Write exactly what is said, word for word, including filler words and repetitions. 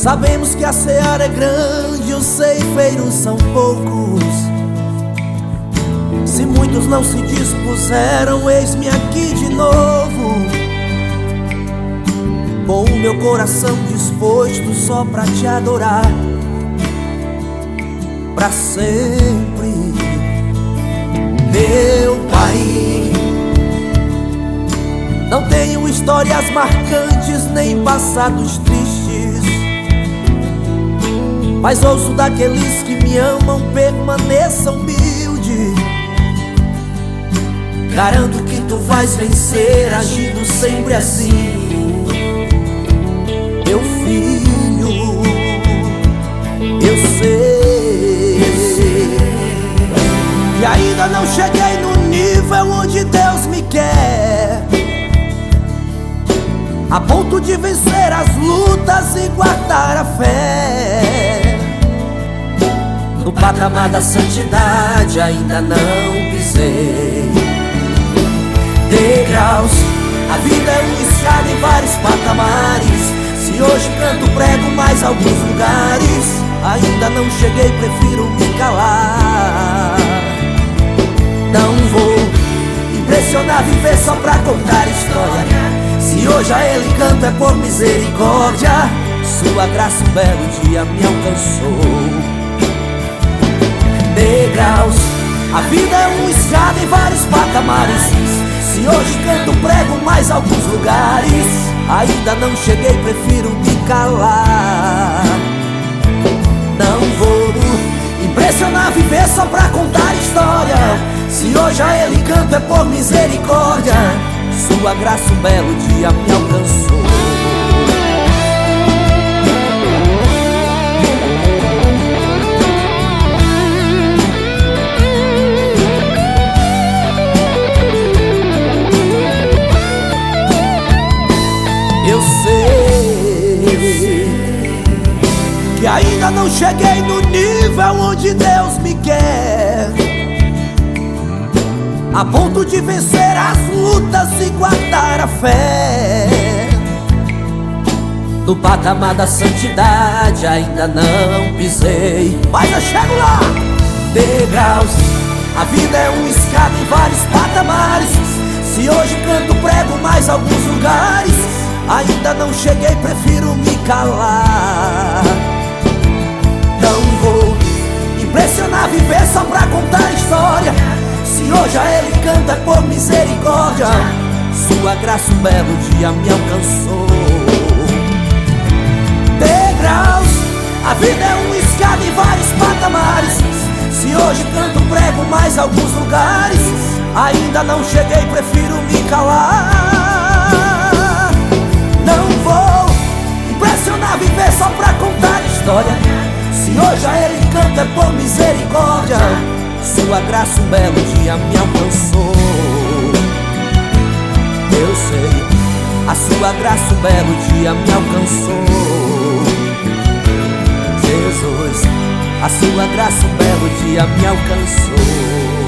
Sabemos que a seara é grande, os ceifeiros são poucos. Se muitos não se dispuseram, eis-me aqui de novo, com o meu coração disposto só pra te adorar pra sempre, meu Pai. Não tenho histórias marcantes nem passados tristes, mas ouço daqueles que me amam, permaneça humilde. Garanto que tu vais vencer, agindo sempre assim, meu filho. Eu sei que ainda não cheguei no nível onde Deus me quer, a ponto de vencer as lutas e guardar a fé. No patamar da santidade ainda não pisei. Degraus, a vida é uma escada em vários patamares. Se hoje canto, prego mais alguns lugares. Ainda não cheguei, prefiro me calar. Não vou impressionar, viver só pra contar história. Se hoje a Ele canto é por misericórdia, sua graça um belo dia me alcançou. Degraus, a vida é uma escada em vários patamares. Se hoje canto, prego mais alguns lugares. Ainda não cheguei, prefiro me calar. Não vou impressionar, viver só pra contar história. Se hoje a Ele canto é por misericórdia, sua graça um belo dia me alcançou. Eu sei que ainda não cheguei no nível onde Deus me quer, a ponto de vencer as lutas e guardar a fé. No patamar da santidade ainda não pisei, mas eu chego lá. Degraus, a vida é uma escada em vários patamares. Se hoje canto, prego mais alguns lugares. Ainda não cheguei, prefiro me calar. Não vou impressionar, viver só pra contar história. Se hoje a Ele canta é por misericórdia, sua graça um belo dia me alcançou. Degraus, a vida é uma escada em vários patamares. Se hoje canto, prego mais alguns lugares. Ainda não cheguei, prefiro me calar. Não vou impressionar, viver só pra contar história. Se hoje a Ele canta é por misericórdia, sua graça um belo dia me alcançou. Eu sei, a sua graça um belo dia me alcançou. Jesus, a sua graça um belo dia me alcançou.